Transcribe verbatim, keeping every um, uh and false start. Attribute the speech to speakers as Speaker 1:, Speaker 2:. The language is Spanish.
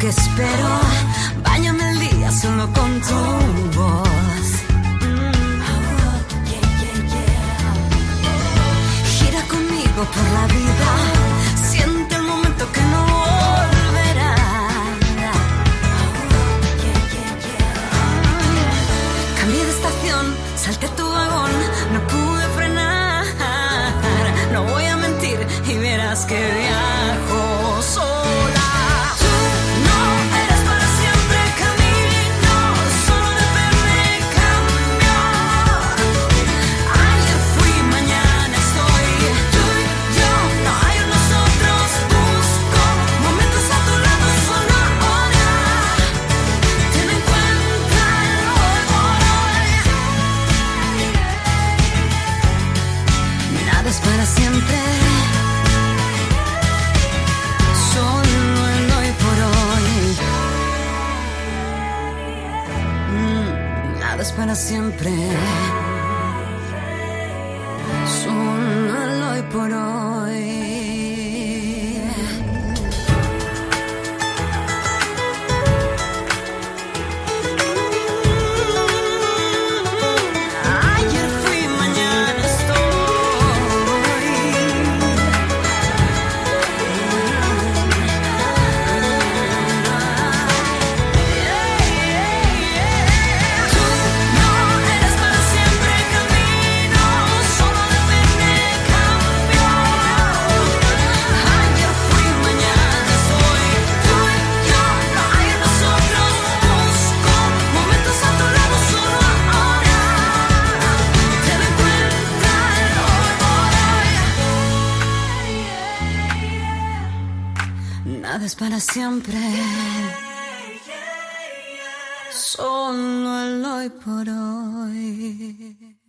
Speaker 1: que espero. Báñame el día solo con tu voz. Gira conmigo por la vida. Siente el momento que no volverá. Cambié de estación, salté tu vagón, no pude frenar. No voy a mentir y verás que viajo sola. Tú no eres para siempre, camino, solo depende cambio. Ayer fui, mañana estoy. Tú y yo, no hay un nosotros. Busco momentos a tu lado, solo ahora. Ten en cuenta el hoy por hoy. Nada es para siempre. Solo el hoy por hoy. Mm, nada es para siempre. Solo el hoy por hoy. Ayer fui, mañana Tú no eres para siempre, camino, solo depende cambio. Ayer fui, mañana soy. Tú y yo, no hay en nosotros. Busco momentos a tu lado, solo ahora. Ten en cuenta el hoy por hoy. Nada es para siempre. Solo el hoy por hoy.